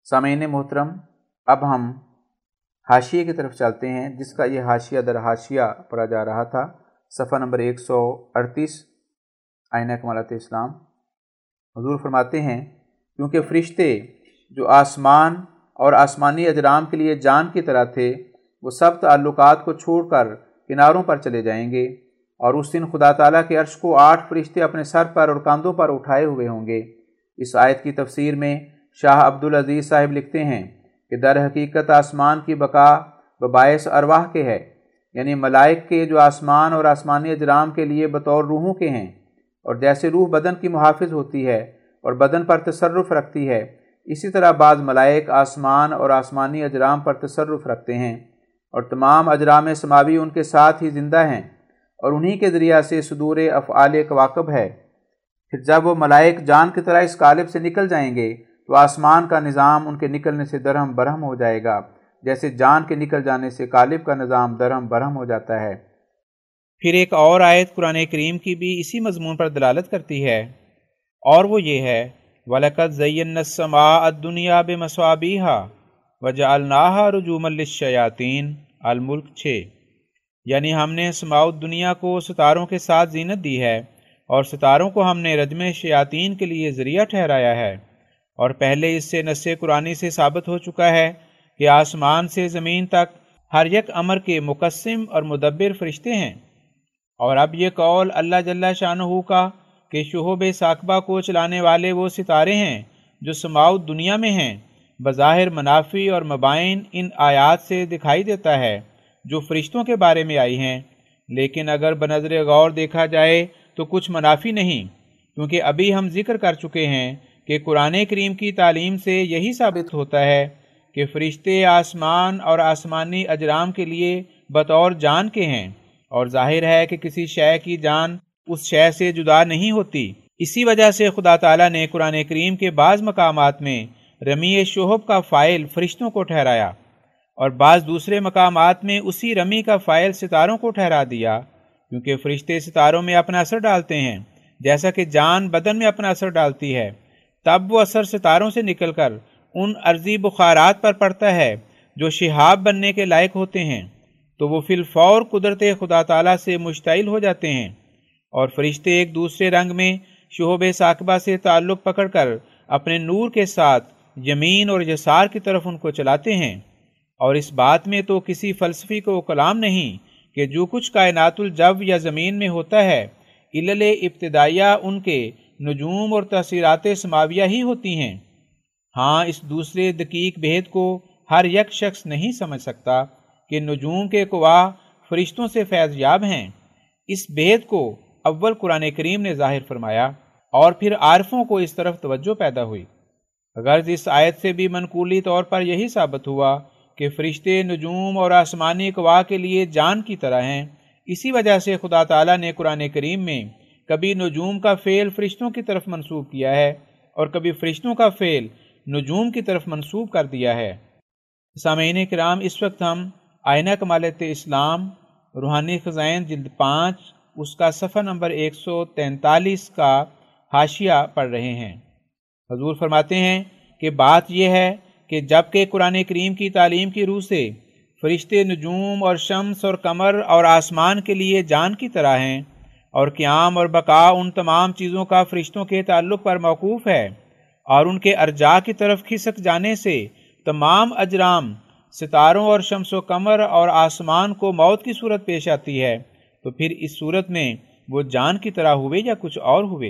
سامعین محترم، اب ہم حاشیے کی طرف چلتے ہیں، جس کا یہ حاشیہ در حاشیہ پڑھا جا رہا تھا، صفحہ نمبر 138 آئینہ کمالات اسلام۔ حضور فرماتے ہیں، کیونکہ فرشتے جو آسمان اور آسمانی اجرام کے لیے جان کی طرح تھے، وہ سب تعلقات کو چھوڑ کر کناروں پر چلے جائیں گے، اور اس دن خدا تعالیٰ کے عرش کو 8 فرشتے اپنے سر پر اور کاندھوں پر اٹھائے ہوئے ہوں گے۔ اس آیت کی تفسیر میں شاہ عبدالعزیز صاحب لکھتے ہیں کہ در حقیقت آسمان کی بقا بباعث ارواح کے ہے، یعنی ملائک کے جو آسمان اور آسمانی اجرام کے لیے بطور روحوں کے ہیں، اور جیسے روح بدن کی محافظ ہوتی ہے اور بدن پر تصرف رکھتی ہے، اسی طرح بعض ملائک آسمان اور آسمانی اجرام پر تصرف رکھتے ہیں، اور تمام اجرام سماوی ان کے ساتھ ہی زندہ ہیں، اور انہی کے ذریعہ سے صدور افعال کواکب ہے۔ پھر جب وہ ملائک جان کی طرح اس قالب سے نکل جائیں گے تو آسمان کا نظام ان کے نکلنے سے درہم برہم ہو جائے گا، جیسے جان کے نکل جانے سے قالب کا نظام درہم برہم ہو جاتا ہے۔ پھر ایک اور آیت قرآن کریم کی بھی اسی مضمون پر دلالت کرتی ہے، اور وہ یہ ہے وَلَقَدْ زَيَّنَّا السَّمَاءَ الدُّنْيَا بِمَصَابِيحَ وَجَعَلْنَاهَا رُجُومًا لِلشَّيَاطِينِ الملک 6، یعنی ہم نے سماء الدنیا کو ستاروں کے ساتھ زینت دی ہے، اور ستاروں کو ہم نے رجم شیاطین کے لیے ذریعہ ٹھہرایا ہے۔ اور پہلے اس سے نص قرآنی سے ثابت ہو چکا ہے کہ آسمان سے زمین تک ہر یک امر کے مقسم اور مدبر فرشتے ہیں۔ اور اب یہ قول اللہ جل شانہ کا کہ شہب ثاقبہ کو چلانے والے وہ ستارے ہیں جو سماء الدنیا میں ہیں، بظاہر منافی اور مبائن ان آیات سے دکھائی دیتا ہے جو فرشتوں کے بارے میں آئی ہیں، لیکن اگر بنظر غور دیکھا جائے تو کچھ منافی نہیں، کیونکہ ابھی ہم ذکر کر چکے ہیں کہ قرآن کریم کی تعلیم سے یہی ثابت ہوتا ہے کہ فرشتے آسمان اور آسمانی اجرام کے لیے بطور جان کے ہیں، اور ظاہر ہے کہ کسی شے کی جان اس شے سے جدا نہیں ہوتی۔ اسی وجہ سے خدا تعالیٰ نے قرآن کریم کے بعض مقامات میں رمی شہب کا فاعل فرشتوں کو ٹھہرایا، اور بعض دوسرے مقامات میں اسی رمی کا فاعل ستاروں کو ٹھہرا دیا، کیونکہ فرشتے ستاروں میں اپنا اثر ڈالتے ہیں، جیسا کہ جان بدن میں اپنا اثر ڈالتی ہے۔ تب وہ اثر ستاروں سے نکل کر ان ارضی بخارات پر پڑتا ہے جو شہاب بننے کے لائق ہوتے ہیں، تو وہ فی الفور قدرت خدا تعالیٰ سے مشتعل ہو جاتے ہیں، اور فرشتے ایک دوسرے رنگ میں شہب ثاقبہ سے تعلق پکڑ کر اپنے نور کے ساتھ یمین اور یسار کی طرف ان کو چلاتے ہیں۔ اور اس بات میں تو کسی فلسفی کو کلام نہیں کہ جو کچھ کائنات الجو یا زمین میں ہوتا ہے، علل ابتدائیہ ان کے نجوم اور تاثیرات سماویہ ہی ہوتی ہیں۔ ہاں، اس دوسرے دقیق بھید کو ہر یک شخص نہیں سمجھ سکتا کہ نجوم کے گواہ فرشتوں سے فیض یاب ہیں۔ اس بھید کو اول قرآن کریم نے ظاہر فرمایا، اور پھر عارفوں کو اس طرف توجہ پیدا ہوئی۔ غرض اس آیت سے بھی منقولی طور پر یہی ثابت ہوا کہ فرشتے نجوم اور آسمانی گواہ کے لیے جان کی طرح ہیں۔ اسی وجہ سے خدا تعالیٰ نے قرآن کریم میں کبھی نجوم کا فعل فرشتوں کی طرف منسوب کیا ہے، اور کبھی فرشتوں کا فعل نجوم کی طرف منسوب کر دیا ہے۔ سامعین کرام، اس وقت ہم آئینہ کمالات اسلام روحانی خزائن جلد 5 اس کا صفحہ نمبر 143 کا حاشیہ پڑھ رہے ہیں۔ حضور فرماتے ہیں کہ بات یہ ہے کہ جب کہ قرآن کریم کی تعلیم کی روح سے فرشتے نجوم اور شمس اور قمر اور آسمان کے لیے جان کی طرح ہیں، اور قیام اور بقا ان تمام چیزوں کا فرشتوں کے تعلق پر موقوف ہے، اور ان کے ارجاء کی طرف کھسک جانے سے تمام اجرام، ستاروں اور شمس و قمر اور آسمان کو موت کی صورت پیش آتی ہے، تو پھر اس صورت میں وہ جان کی طرح ہوئے یا کچھ اور ہوئے؟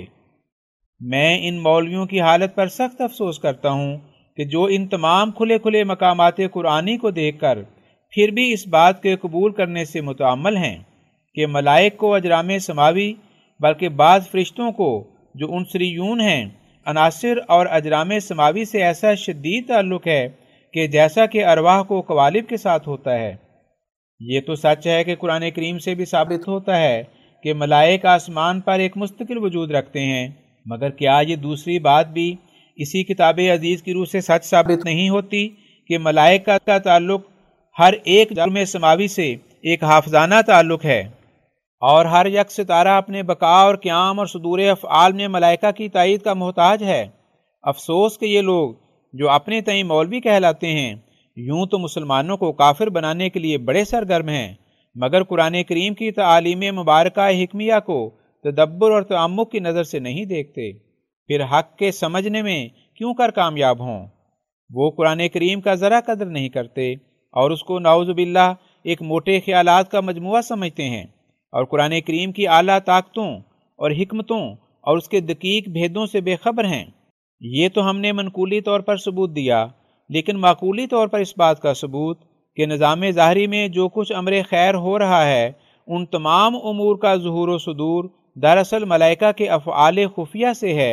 میں ان مولویوں کی حالت پر سخت افسوس کرتا ہوں کہ جو ان تمام کھلے کھلے مقامات قرآنی کو دیکھ کر پھر بھی اس بات کے قبول کرنے سے متعمل ہیں کہ ملائک کو اجرام سماوی، بلکہ بعض فرشتوں کو جو عنصریون ہیں، عناصر اور اجرام سماوی سے ایسا شدید تعلق ہے کہ جیسا کہ ارواح کو قوالب کے ساتھ ہوتا ہے۔ یہ تو سچ ہے کہ قرآن کریم سے بھی ثابت ہوتا ہے کہ ملائک آسمان پر ایک مستقل وجود رکھتے ہیں، مگر کیا یہ دوسری بات بھی اسی کتاب عزیز کی روح سے سچ ثابت نہیں ہوتی کہ ملائکہ کا تعلق ہر ایک جرم سماوی سے ایک حافظانہ تعلق ہے، اور ہر یک ستارہ اپنے بقا اور قیام اور صدور افعال میں ملائکہ کی تائید کا محتاج ہے؟ افسوس کہ یہ لوگ جو اپنے تئیں مولوی کہلاتے ہیں یوں تو مسلمانوں کو کافر بنانے کے لیے بڑے سرگرم ہیں، مگر قرآن کریم کی تعالیم مبارکہ حکمیہ کو تدبر اور تعمق کی نظر سے نہیں دیکھتے، پھر حق کے سمجھنے میں کیوں کر کامیاب ہوں؟ وہ قرآن کریم کا ذرا قدر نہیں کرتے اور اس کو نعوذ باللہ ایک موٹے خیالات کا مجموعہ سمجھتے ہیں، اور قرآن کریم کی اعلیٰ طاقتوں اور حکمتوں اور اس کے دقیق بھیدوں سے بے خبر ہیں۔ یہ تو ہم نے منقولی طور پر ثبوت دیا، لیکن معقولی طور پر اس بات کا ثبوت کہ نظام ظاہری میں جو کچھ امر خیر ہو رہا ہے ان تمام امور کا ظہور و صدور دراصل ملائکہ کے افعال خفیہ سے ہے۔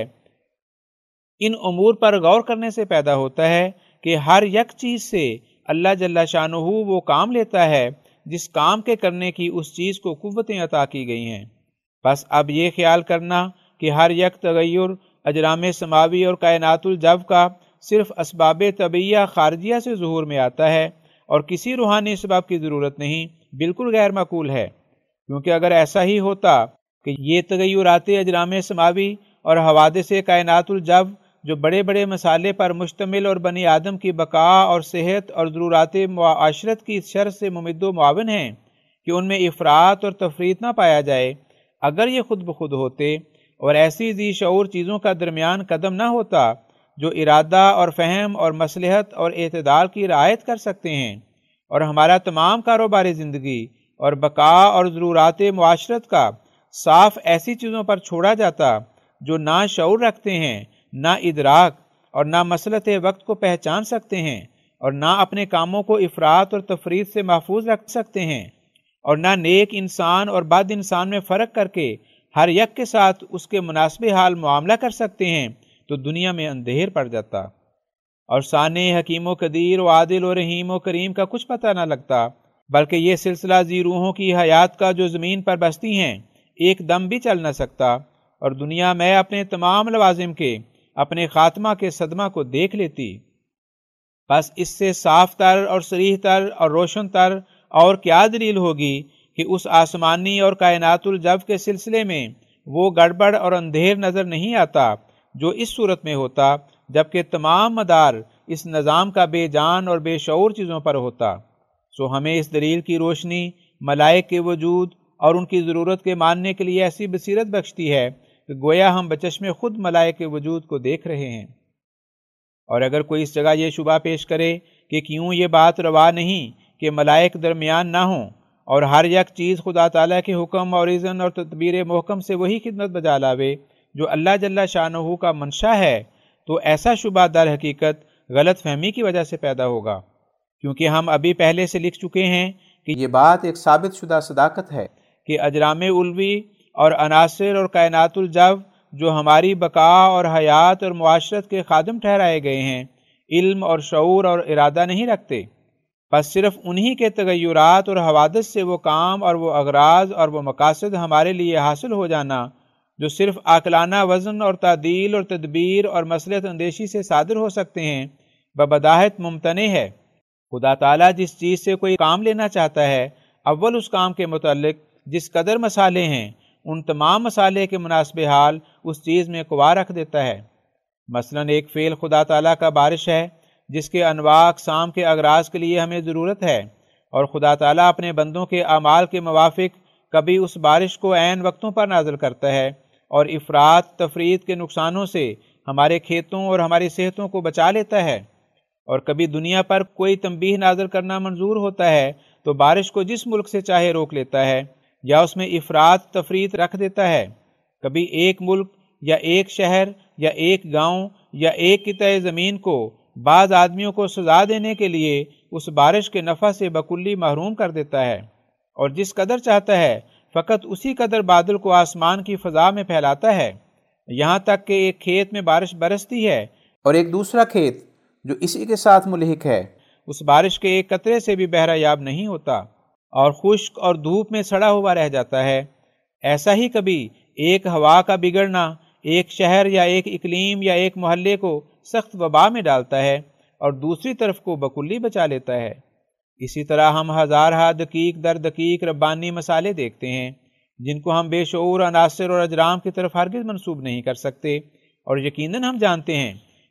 ان امور پر غور کرنے سے پیدا ہوتا ہے کہ ہر یک چیز سے اللہ جل شانہ وہ کام لیتا ہے جس کام کے کرنے کی اس چیز کو قوتیں عطا کی گئی ہیں۔ بس اب یہ خیال کرنا کہ ہر یک تغیر اجرام سماوی اور کائنات الجو کا صرف اسباب طبعیہ خارجیہ سے ظہور میں آتا ہے اور کسی روحانی سبب کی ضرورت نہیں، بالکل غیر معقول ہے، کیونکہ اگر ایسا ہی ہوتا کہ یہ تغیرات اجرام سماوی اور حوادث کائنات الجو جو بڑے بڑے مسالے پر مشتمل اور بنی آدم کی بقا اور صحت اور ضرورات معاشرت کی شرح سے ممد و معاون ہیں کہ ان میں افراط اور تفریط نہ پایا جائے، اگر یہ خود بخود ہوتے اور ایسی ذی شعور چیزوں کا درمیان قدم نہ ہوتا جو ارادہ اور فہم اور مصلحت اور اعتدال کی رعایت کر سکتے ہیں، اور ہمارا تمام کاروبار زندگی اور بقا اور ضرورات معاشرت کا صاف ایسی چیزوں پر چھوڑا جاتا جو نہ شعور رکھتے ہیں، نہ ادراک اور نہ مسلط وقت کو پہچان سکتے ہیں، اور نہ اپنے کاموں کو افراط اور تفریط سے محفوظ رکھ سکتے ہیں، اور نہ نیک انسان اور بد انسان میں فرق کر کے ہر یک کے ساتھ اس کے مناسب حال معاملہ کر سکتے ہیں، تو دنیا میں اندھیر پڑ جاتا اور سانع حکیم و قدیر و عادل و رحیم و کریم کا کچھ پتہ نہ لگتا، بلکہ یہ سلسلہ ذی روحوں کی حیات کا جو زمین پر بستی ہیں ایک دم بھی چل نہ سکتا، اور دنیا میں اپنے تمام لوازم کے اپنے خاتمہ کے صدمہ کو دیکھ لیتی۔ بس اس سے صاف تر اور صریح تر اور روشن تر اور کیا دلیل ہوگی کہ اس آسمانی اور کائنات الجو کے سلسلے میں وہ گڑبڑ اور اندھیر نظر نہیں آتا جو اس صورت میں ہوتا جبکہ تمام مدار اس نظام کا بے جان اور بے شعور چیزوں پر ہوتا۔ سو ہمیں اس دلیل کی روشنی ملائک کے وجود اور ان کی ضرورت کے ماننے کے لیے ایسی بصیرت بخشتی ہے کہ گویا ہم بچشم خود ملائک کے وجود کو دیکھ رہے ہیں۔ اور اگر کوئی اس جگہ یہ شبہ پیش کرے کہ کیوں یہ بات روا نہیں کہ ملائک درمیان نہ ہوں اور ہر یک چیز خدا تعالیٰ کے حکم اور اذن اور تدبیر محکم سے وہی خدمت بجا لاوے جو اللہ جل شانہ کا منشا ہے، تو ایسا شبہ در حقیقت غلط فہمی کی وجہ سے پیدا ہوگا، کیونکہ ہم ابھی پہلے سے لکھ چکے ہیں کہ یہ بات ایک ثابت شدہ صداقت ہے کہ اجرام علوی اور عناصر اور کائنات الجو جو ہماری بقا اور حیات اور معاشرت کے خادم ٹھہرائے گئے ہیں علم اور شعور اور ارادہ نہیں رکھتے، بس صرف انہی کے تغیرات اور حوادث سے وہ کام اور وہ اغراض اور وہ مقاصد ہمارے لیے حاصل ہو جانا جو صرف عاقلانہ وزن اور تعدیل اور تدبیر اور مصلحت اندیشی سے صادر ہو سکتے ہیں ببداہت ممتنع ہے۔ خدا تعالیٰ جس چیز سے کوئی کام لینا چاہتا ہے اول اس کام کے متعلق جس قدر مسالے ہیں ان تمام مسالے کے مناسب حال اس چیز میں قوا رکھ دیتا ہے۔ مثلا ایک فعل خدا تعالیٰ کا بارش ہے جس کے انواع اقسام کے اغراض کے لیے ہمیں ضرورت ہے، اور خدا تعالیٰ اپنے بندوں کے اعمال کے موافق کبھی اس بارش کو عین وقتوں پر نازل کرتا ہے اور افراط تفریط کے نقصانوں سے ہمارے کھیتوں اور ہماری صحتوں کو بچا لیتا ہے، اور کبھی دنیا پر کوئی تنبیہ نازل کرنا منظور ہوتا ہے تو بارش کو جس ملک سے چاہے روک لیتا ہے یا اس میں افراط تفریط رکھ دیتا ہے۔ کبھی ایک ملک یا ایک شہر یا ایک گاؤں یا ایک قطعہ زمین کو بعض آدمیوں کو سزا دینے کے لیے اس بارش کے نفع سے بکلی محروم کر دیتا ہے، اور جس قدر چاہتا ہے فقط اسی قدر بادل کو آسمان کی فضا میں پھیلاتا ہے، یہاں تک کہ ایک کھیت میں بارش برستی ہے اور ایک دوسرا کھیت جو اسی کے ساتھ ملحق ہے اس بارش کے ایک قطرے سے بھی بہرہ یاب نہیں ہوتا اور خشک اور دھوپ میں سڑا ہوا رہ جاتا ہے۔ ایسا ہی کبھی ایک ہوا کا بگڑنا ایک شہر یا ایک اقلیم یا ایک محلے کو سخت وبا میں ڈالتا ہے اور دوسری طرف کو بکلی بچا لیتا ہے۔ اسی طرح ہم ہزارہا دقیق در دقیق ربانی مسالے دیکھتے ہیں جن کو ہم بے شعور عناصر اور اجرام کی طرف ہرگز منسوب نہیں کر سکتے، اور یقیناً ہم جانتے ہیں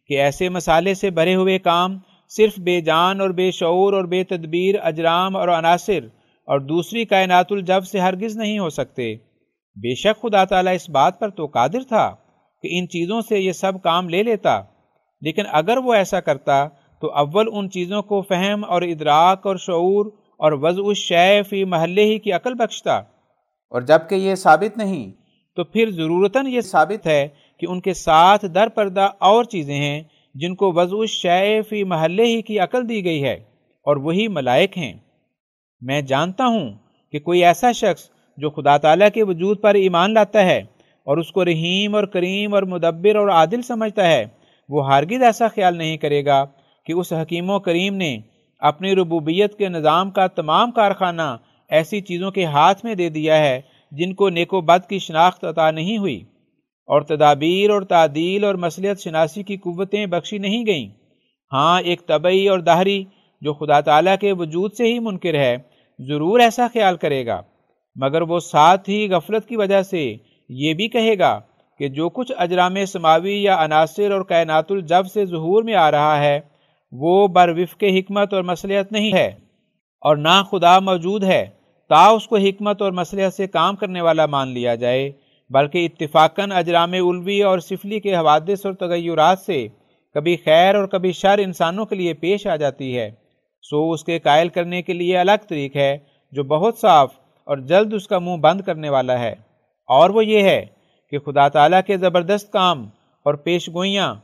کہ ایسے مسالے سے بھرے ہوئے کام صرف بے جان اور بے شعور اور بے تدبیر اجرام اور عناصر اور دوسری کائنات الجب سے ہرگز نہیں ہو سکتے۔ بے شک خدا تعالیٰ اس بات پر تو قادر تھا کہ ان چیزوں سے یہ سب کام لے لیتا، لیکن اگر وہ ایسا کرتا تو اول ان چیزوں کو فہم اور ادراک اور شعور اور وضع الشیء فی محلہ ہی کی عقل بخشتا، اور جب کہ یہ ثابت نہیں تو پھر ضرورتاً یہ ثابت ہے کہ ان کے ساتھ در پردہ اور چیزیں ہیں جن کو وضع الشیء فی محلہ ہی کی عقل دی گئی ہے، اور وہی ملائک ہیں۔ میں جانتا ہوں کہ کوئی ایسا شخص جو خدا تعالیٰ کے وجود پر ایمان لاتا ہے اور اس کو رحیم اور کریم اور مدبر اور عادل سمجھتا ہے، وہ ہرگز ایسا خیال نہیں کرے گا کہ اس حکیم و کریم نے اپنی ربوبیت کے نظام کا تمام کارخانہ ایسی چیزوں کے ہاتھ میں دے دیا ہے جن کو نیک و بد کی شناخت عطا نہیں ہوئی، اور تدابیر اور تعدیل اور مصلحت شناسی کی قوتیں بخشی نہیں گئیں۔ ہاں، ایک طبعی اور دہری جو خدا تعالیٰ کے وجود سے ہی منکر ہے ضرور ایسا خیال کرے گا، مگر وہ ساتھ ہی غفلت کی وجہ سے یہ بھی کہے گا کہ جو کچھ اجرام سماوی یا عناصر اور کائنات الجب سے ظہور میں آ رہا ہے وہ بر وفق حکمت اور مصلحت نہیں ہے، اور نہ خدا موجود ہے تا اس کو حکمت اور مصلحت سے کام کرنے والا مان لیا جائے، بلکہ اتفاقاً اجرام علوی اور سفلی کے حوادث اور تغیرات سے کبھی خیر اور کبھی شر انسانوں کے لیے پیش آ جاتی ہے، سو اس کے قائل کرنے کے لیے الگ طریق ہے جو بہت صاف اور جلد اس کا منہ بند کرنے والا ہے، اور وہ یہ ہے کہ خدا تعالیٰ کے زبردست کام اور پیش گوئیاں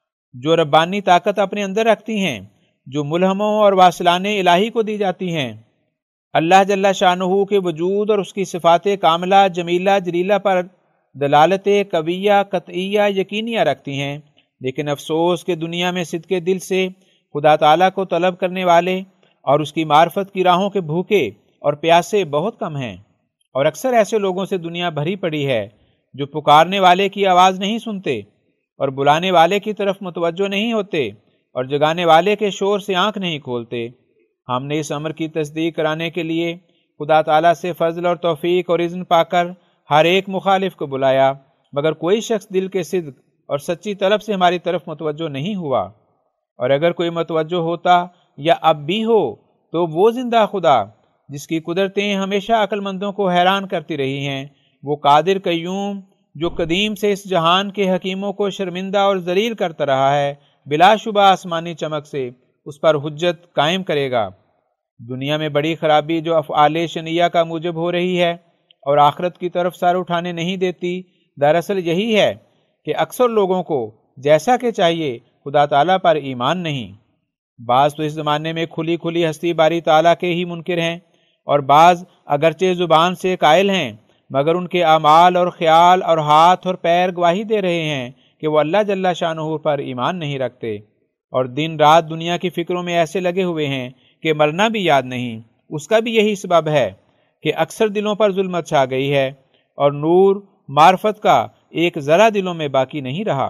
جو ربانی طاقت اپنے اندر رکھتی ہیں، جو ملہموں اور واصلان الہی کو دی جاتی ہیں، اللہ جل شانہ کے وجود اور اس کی صفات کاملہ جمیلہ جلیلہ پر دلالت قویہ قطعیہ یقینیہ رکھتی ہیں، لیکن افسوس کہ دنیا میں صدق دل سے خدا تعالیٰ کو طلب کرنے والے اور اس کی معرفت کی راہوں کے بھوکے اور پیاسے بہت کم ہیں، اور اکثر ایسے لوگوں سے دنیا بھری پڑی ہے جو پکارنے والے کی آواز نہیں سنتے اور بلانے والے کی طرف متوجہ نہیں ہوتے اور جگانے والے کے شور سے آنکھ نہیں کھولتے۔ ہم نے اس امر کی تصدیق کرانے کے لیے خدا تعالیٰ سے فضل اور توفیق اور اذن پا کر ہر ایک مخالف کو بلایا، مگر کوئی شخص دل کے صدق اور سچی طلب سے ہماری طرف متوجہ نہیں ہوا، اور اگر کوئی متوجہ ہوتا یا اب بھی ہو تو وہ زندہ خدا جس کی قدرتیں ہمیشہ عقل مندوں کو حیران کرتی رہی ہیں، وہ قادر قیوم جو قدیم سے اس جہان کے حکیموں کو شرمندہ اور ذلیل کرتا رہا ہے، بلا شبہ آسمانی چمک سے اس پر حجت قائم کرے گا۔ دنیا میں بڑی خرابی جو افعال شنیعہ کا موجب ہو رہی ہے اور آخرت کی طرف سر اٹھانے نہیں دیتی، دراصل یہی ہے کہ اکثر لوگوں کو جیسا کہ چاہیے خدا تعالیٰ پر ایمان نہیں۔ بعض تو اس زمانے میں کھلی کھلی ہستی باری تعالیٰ کے ہی منکر ہیں، اور بعض اگرچہ زبان سے قائل ہیں مگر ان کے اعمال اور خیال اور ہاتھ اور پیر گواہی دے رہے ہیں کہ وہ اللہ جل شانہ پر ایمان نہیں رکھتے، اور دن رات دنیا کی فکروں میں ایسے لگے ہوئے ہیں کہ مرنا بھی یاد نہیں۔ اس کا بھی یہی سبب ہے کہ اکثر دلوں پر ظلمت چھا گئی ہے اور نور معرفت کا ایک ذرہ دلوں میں باقی نہیں رہا۔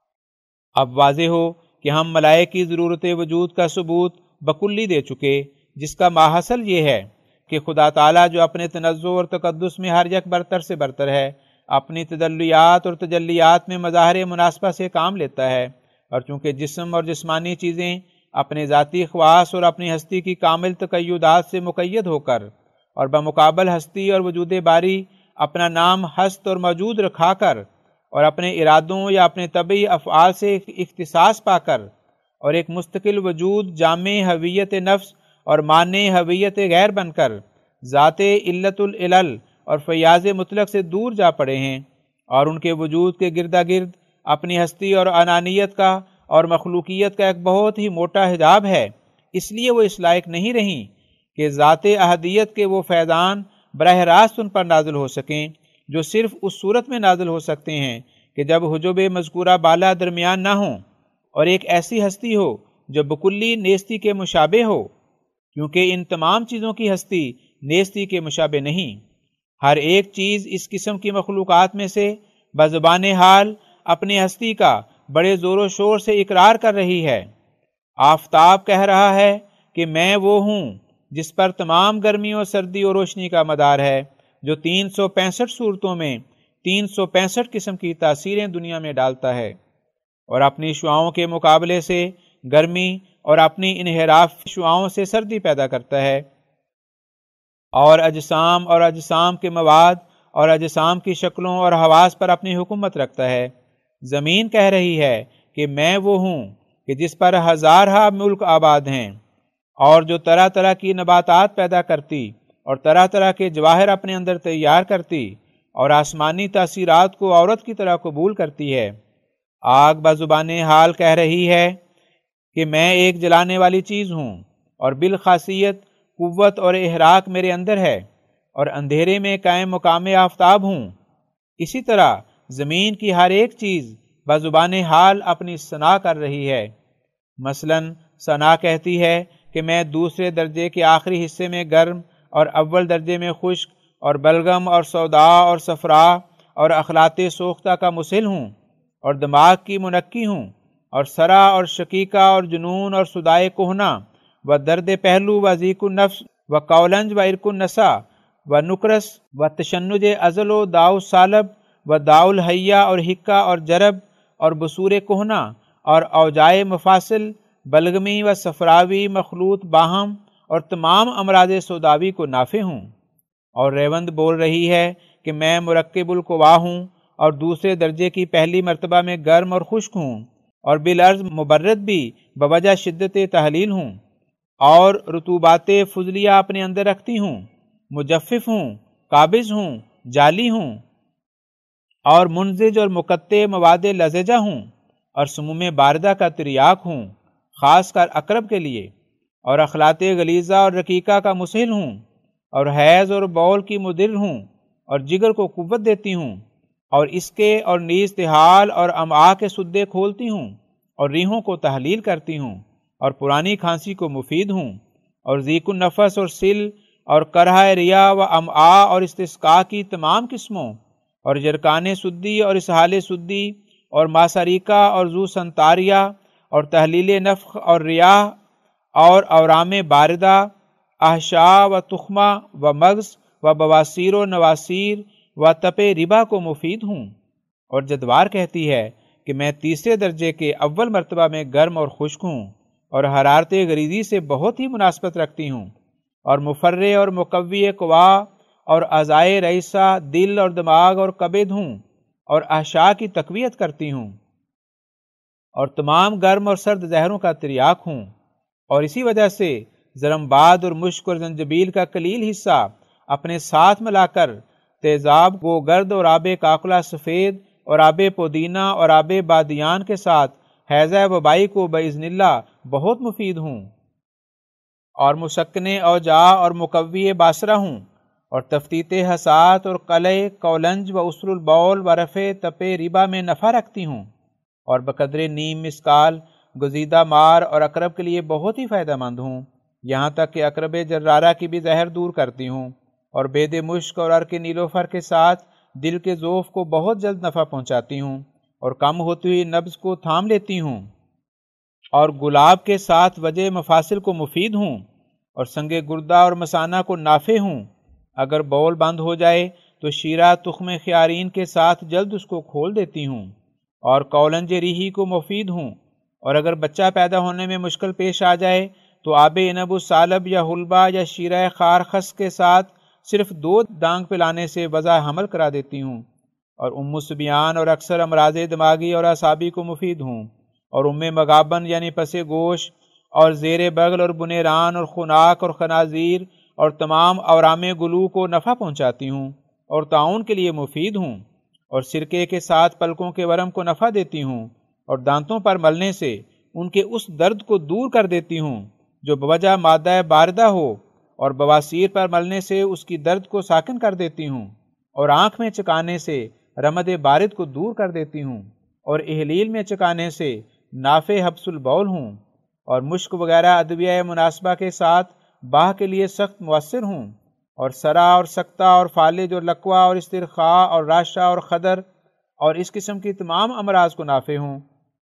اب واضح ہو کہ ہم ملائک کی ضرورت وجود کا ثبوت بکلی دے چکے، جس کا ماحصل یہ ہے کہ خدا تعالیٰ جو اپنے تنزہ اور تقدس میں ہر یک برتر سے برتر ہے، اپنی تدلیات اور تجلیات میں مظاہر مناسبہ سے کام لیتا ہے، اور چونکہ جسم اور جسمانی چیزیں اپنے ذاتی خواص اور اپنی ہستی کی کامل تقیدات سے مقید ہو کر اور بمقابل ہستی اور وجود باری اپنا نام ہست اور موجود رکھا کر اور اپنے ارادوں یا اپنے طبعی افعال سے اختصاص پا کر اور ایک مستقل وجود جامع ہویت نفس اور مانع ہویت غیر بن کر ذات علت العلل اور فیاض مطلق سے دور جا پڑے ہیں، اور ان کے وجود کے گردا گرد اپنی ہستی اور انانیت کا اور مخلوقیت کا ایک بہت ہی موٹا حجاب ہے، اس لیے وہ اس لائق نہیں رہیں کہ ذات احدیت کے وہ فیضان براہ راست ان پر نازل ہو سکیں جو صرف اس صورت میں نازل ہو سکتے ہیں کہ جب حجب مذکورہ بالا درمیان نہ ہوں اور ایک ایسی ہستی ہو جو بکلی نیستی کے مشابہ ہو، کیونکہ ان تمام چیزوں کی ہستی نیستی کے مشابہ نہیں۔ ہر ایک چیز اس قسم کی مخلوقات میں سے بزبان حال اپنی ہستی کا بڑے زور و شور سے اقرار کر رہی ہے۔ آفتاب کہہ رہا ہے کہ میں وہ ہوں جس پر تمام گرمی اور سردی اور روشنی کا مدار ہے، جو 365 صورتوں میں 365 قسم کی تاثیریں دنیا میں ڈالتا ہے، اور اپنی شعاؤں کے مقابلے سے گرمی اور اپنی انحراف شعاؤں سے سردی پیدا کرتا ہے، اور اجسام کے مواد اور اجسام کی شکلوں اور حواس پر اپنی حکومت رکھتا ہے۔ زمین کہہ رہی ہے کہ میں وہ ہوں کہ جس پر ہزارہا ملک آباد ہیں، اور جو طرح طرح کی نباتات پیدا کرتی اور طرح طرح کے جواہر اپنے اندر تیار کرتی اور آسمانی تاثیرات کو عورت کی طرح قبول کرتی ہے۔ آگ بزبان حال کہہ رہی ہے کہ میں ایک جلانے والی چیز ہوں، اور بالخاصیت قوت اور احراق میرے اندر ہے، اور اندھیرے میں قائم مقام آفتاب ہوں۔ اسی طرح زمین کی ہر ایک چیز بزبان حال اپنی ثنا کر رہی ہے۔ مثلاً ثنا کہتی ہے کہ میں دوسرے درجے کے آخری حصے میں گرم اور اول درجے میں خشک اور بلغم اور سودا اور صفرا اور اخلاط سوختہ کا مسل ہوں، اور دماغ کی منقی ہوں، اور سرا اور شقیقہ اور جنون اور صدائے کہنا و درد پہلو و ذیق النفس و قولنج و عرق النسا و نکرس و تشنج ازل و داؤ سالب و داؤ الحیہ اور حکہ اور جرب اور بصور کہنا اور اوجائے مفاصل بلغمی و صفراوی مخلوط باہم اور تمام امراض سوداوی کو نافع ہوں۔ اور ریوند بول رہی ہے کہ میں مرکب القوا ہوں، اور دوسرے درجے کی پہلی مرتبہ میں گرم اور خشک ہوں، اور بالعرض مبرد بھی بوجہ شدت تحلیل ہوں، اور رطوبات فضلیہ اپنے اندر رکھتی ہوں، مجفف ہوں، قابض ہوں، جالی ہوں، اور منزج اور مقطع مواد لزجہ ہوں، اور سموم باردہ کا تریاک ہوں، خاص کر اقرب کے لیے، اور اخلاط غلیظہ اور رقیقہ کا مسہل ہوں، اور حیض اور بول کی مدر ہوں، اور جگر کو قوت دیتی ہوں، اور اس کے اور نیز تحال اور امعاء کے سدے کھولتی ہوں، اور ریحوں کو تحلیل کرتی ہوں، اور پرانی کھانسی کو مفید ہوں، اور ذیق النفس اور سل اور کرہ ریا و امعاء اور استسقاء کی تمام قسموں، اور جرکان سدی اور اسحال سدی اور ماسریکہ اور ذو سنتاریہ اور تحلیل نفخ اور ریاح اور اورام باردہ احشاء و تخمہ و مغز و بواسیر و نواسیر و تپ ربا کو مفید ہوں۔ اور جدوار کہتی ہے کہ میں تیسرے درجے کے اول مرتبہ میں گرم اور خشک ہوں، اور حرارت غریزی سے بہت ہی مناسبت رکھتی ہوں، اور مفرع اور مقوی قوا اور اعضائے رئیسہ دل اور دماغ اور کبد ہوں، اور احشاء کی تقویت کرتی ہوں، اور تمام گرم اور سرد زہروں کا تریاک ہوں، اور اسی وجہ سے زرمباد اور مشک اور زنجبیل کا قلیل حصہ اپنے ساتھ ملا کر تیزاب کو گرد اور آب کاکلا سفید اور آب پودینہ اور آب بادیان کے ساتھ حیضہ وبائی کو باذن اللہ بہت مفید ہوں، اور مسکن اوجاع اور مقوی باصرہ ہوں، اور تفتیت حسات اور قلع کولنج و اسر البول و رفع تپ ربا میں نفع رکھتی ہوں، اور بقدر نیم مسکال گزیدہ مار اور اقرب کے لیے بہت ہی فائدہ مند ہوں، یہاں تک کہ اقرب جرارہ کی بھی زہر دور کرتی ہوں، اور بید مشک اور عرق نیلوفر کے ساتھ دل کے ذوف کو بہت جلد نفع پہنچاتی ہوں، اور کم ہوتی ہوئی نبض کو تھام لیتی ہوں، اور گلاب کے ساتھ وجہ مفاصل کو مفید ہوں، اور سنگ گردہ اور مثانہ کو نافع ہوں۔ اگر بول بند ہو جائے تو شیرہ تخم خیارین کے ساتھ جلد اس کو کھول دیتی ہوں، اور کولنج ریحی کو مفید ہوں، اور اگر بچہ پیدا ہونے میں مشکل پیش آ جائے تو آب عنب السالب یا حلبہ یا شیرہ خارخس کے ساتھ صرف 2 ڈانگ پلانے سے وضع حمل کرا دیتی ہوں، اور ام سبیان اور اکثر امراض دماغی اور اعصابی کو مفید ہوں، اور ام مغابن یعنی پس گوش اور زیر بغل اور بنیران اور خناق اور خنازیر اور تمام اورام گلو کو نفع پہنچاتی ہوں، اور تعاون کے لیے مفید ہوں، اور سرکے کے ساتھ پلکوں کے ورم کو نفع دیتی ہوں، اور دانتوں پر ملنے سے ان کے اس درد کو دور کر دیتی ہوں جو بوجہ مادہ باردہ ہو، اور بواسیر پر ملنے سے اس کی درد کو ساکن کر دیتی ہوں، اور آنکھ میں چکانے سے رمد بارد کو دور کر دیتی ہوں، اور احلیل میں چکانے سے نافع حبس البول ہوں، اور مشک وغیرہ ادویہ مناسبہ کے ساتھ باہ کے لیے سخت مؤثر ہوں، اور سرا اور سکتہ اور فالج اور لقوہ اور استرخاء اور راشہ اور خدر اور اس قسم کی تمام امراض کو نافع ہوں،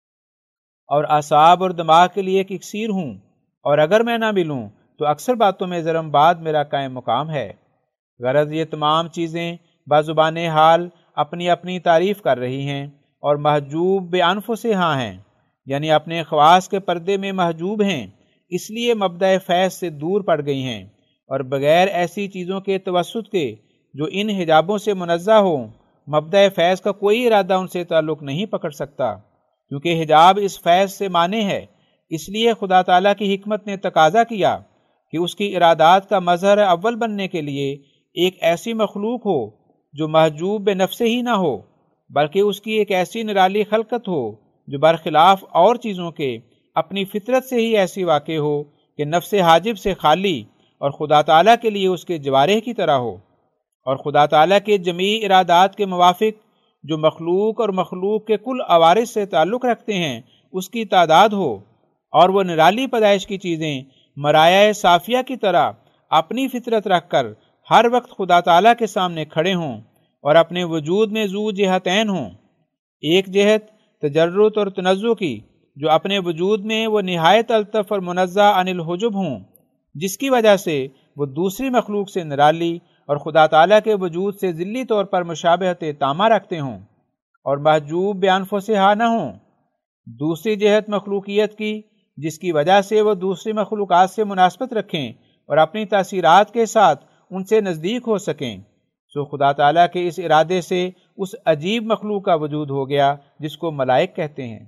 اور اعصاب اور دماغ کے لیے ایک اکسیر ہوں، اور اگر میں نہ ملوں تو اکثر باتوں میں زرمباد میرا قائم مقام ہے۔ غرض یہ تمام چیزیں بزبان حال اپنی اپنی تعریف کر رہی ہیں، اور محجوب بانفسہا ہیں، یعنی اپنے خواص کے پردے میں محجوب ہیں، اس لیے مبدأ فیض سے دور پڑ گئی ہیں، اور بغیر ایسی چیزوں کے توسط کے جو ان حجابوں سے منزہ ہو، مبدأ فیض کا کوئی ارادہ ان سے تعلق نہیں پکڑ سکتا، کیونکہ حجاب اس فیض سے مانع ہے۔ اس لیے خدا تعالیٰ کی حکمت نے تقاضا کیا کہ اس کی ارادات کا مظہر اول بننے کے لیے ایک ایسی مخلوق ہو جو محجوب بنفس ہی نہ ہو، بلکہ اس کی ایک ایسی نرالی خلقت ہو جو برخلاف اور چیزوں کے اپنی فطرت سے ہی ایسی واقع ہو کہ نفس حاجب سے خالی اور خدا تعالیٰ کے لیے اس کے جوارح کی طرح ہو، اور خدا تعالیٰ کے جمیع ارادات کے موافق جو مخلوق اور مخلوق کے کل عوارض سے تعلق رکھتے ہیں اس کی تعداد ہو، اور وہ نرالی پیدائش کی چیزیں مرایہ صافیہ کی طرح اپنی فطرت رکھ کر ہر وقت خدا تعالیٰ کے سامنے کھڑے ہوں اور اپنے وجود میں ذو جہتین ہوں، ایک جہت تجرد اور تنزہ کی جو اپنے وجود میں وہ نہایت الطف اور منزہ عن الحجب ہوں، جس کی وجہ سے وہ دوسری مخلوق سے نرالی اور خدا تعالیٰ کے وجود سے ذلی طور پر مشابہت تامہ رکھتے ہوں اور محجوب بانفسہا نہ ہوں۔ دوسری جہت مخلوقیت کی جس کی وجہ سے وہ دوسری مخلوقات سے مناسبت رکھیں اور اپنی تاثیرات کے ساتھ ان سے نزدیک ہو سکیں، سو خدا تعالیٰ کے اس ارادے سے اس عجیب مخلوق کا وجود ہو گیا جس کو ملائک کہتے ہیں۔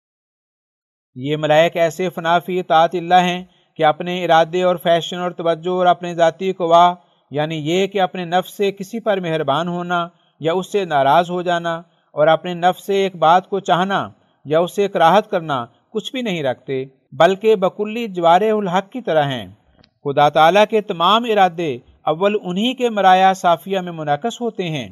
یہ ملائک ایسے فنا فی اطاعت اللہ ہیں کہ اپنے ارادے اور فیشن اور توجہ اور اپنے ذاتی قوا، یعنی یہ کہ اپنے نفس سے کسی پر مہربان ہونا یا اس سے ناراض ہو جانا اور اپنے نفس سے ایک بات کو چاہنا یا اس سے کراہت کرنا کچھ بھی نہیں رکھتے، بلکہ بکلی جوارح الحق کی طرح ہیں۔ خدا تعالیٰ کے تمام ارادے اول انہی کے مرایہ صافیہ میں منعکس ہوتے ہیں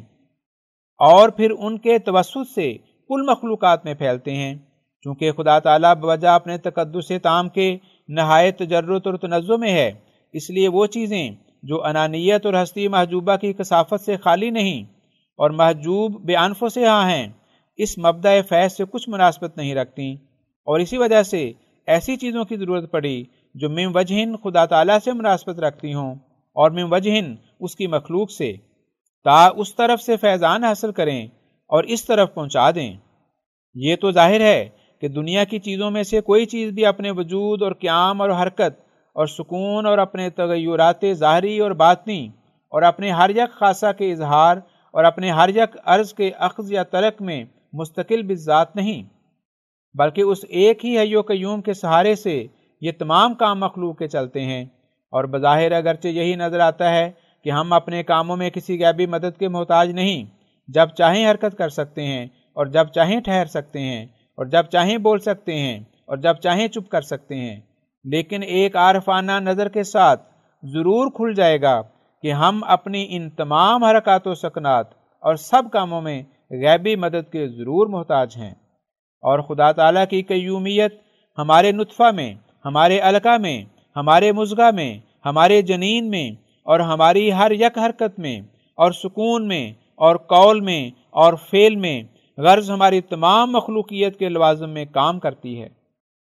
اور پھر ان کے توسط سے کل مخلوقات میں پھیلتے ہیں، چونکہ خدا تعالیٰ بوجہ اپنے تقدس تام کے نہایت تجرد اور تنزہ میں ہے، اس لیے وہ چیزیں جو انانیت اور ہستی محجوبہ کی کثافت سے خالی نہیں اور محجوب بانفسہا ہیں، اس مبدأ فیض سے کچھ مناسبت نہیں رکھتی، اور اسی وجہ سے ایسی چیزوں کی ضرورت پڑی جو من وجہن خدا تعالیٰ سے مناسبت رکھتی ہوں اور من وجہن اس کی مخلوق سے، تا اس طرف سے فیضان حاصل کریں اور اس طرف پہنچا دیں۔ یہ تو ظاہر ہے کہ دنیا کی چیزوں میں سے کوئی چیز بھی اپنے وجود اور قیام اور حرکت اور سکون اور اپنے تغیرات ظاہری اور باطنی اور اپنے ہر یک خاصہ کے اظہار اور اپنے ہر یک عرض کے اخذ یا ترک میں مستقل بالذات نہیں، بلکہ اس ایک ہی حی و قیوم کے سہارے سے یہ تمام کام مخلوق کے چلتے ہیں، اور بظاہر اگرچہ یہی نظر آتا ہے کہ ہم اپنے کاموں میں کسی غیبی مدد کے محتاج نہیں، جب چاہیں حرکت کر سکتے ہیں اور جب چاہیں ٹھہر سکتے ہیں اور جب چاہیں بول سکتے ہیں اور جب چاہیں چپ کر سکتے ہیں، لیکن ایک عارفانہ نظر کے ساتھ ضرور کھل جائے گا کہ ہم اپنی ان تمام حرکات و سکنات اور سب کاموں میں غیبی مدد کے ضرور محتاج ہیں، اور خدا تعالیٰ کی قیومیت ہمارے نطفہ میں، ہمارے علقہ میں، ہمارے مضغہ میں، ہمارے جنین میں اور ہماری ہر یک حرکت میں اور سکون میں اور قول میں اور فعل میں، غرض ہماری تمام مخلوقیت کے لوازم میں کام کرتی ہے،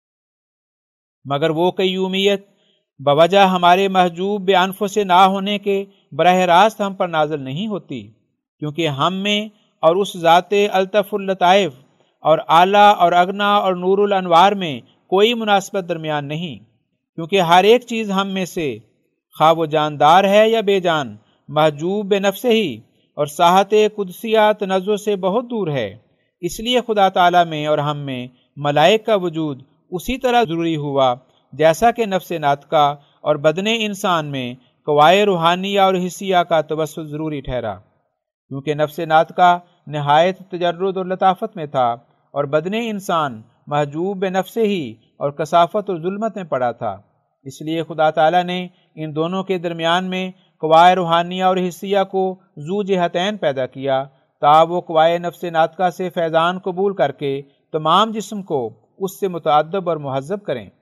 مگر وہ قیومیت بوجہ ہمارے محجوب بانفس نہ ہونے کے براہ راست ہم پر نازل نہیں ہوتی، کیونکہ ہم میں اور اس ذات الطف اللطائف اور اعلیٰ اور اغنا اور نور الانوار میں کوئی مناسبت درمیان نہیں، کیونکہ ہر ایک چیز ہم میں سے خواہ وہ جاندار ہے یا بے جان محجوب بنفس ہی اور ساحت قدسیہ تنزہ سے بہت دور ہے۔ اس لیے خدا تعالیٰ میں اور ہم میں ملائک کا وجود اسی طرح ضروری ہوا جیسا کہ نفس ناطقہ اور بدن انسان میں قوائے روحانیہ اور حسیہ کا توسط ضروری ٹھہرا، کیونکہ نفس ناطقہ نہایت تجرد اور لطافت میں تھا اور بدن انسان محجوب بنفس ہی اور کثافت اور ظلمت میں پڑا تھا۔ اس لیے خدا تعالیٰ نے ان دونوں کے درمیان میں قوائے روحانیہ اور حسیہ کو ذو جہتین پیدا کیا، تا وہ قوائے نفس ناطقہ سے فیضان قبول کر کے تمام جسم کو اس سے متعدب اور مہذب کریں۔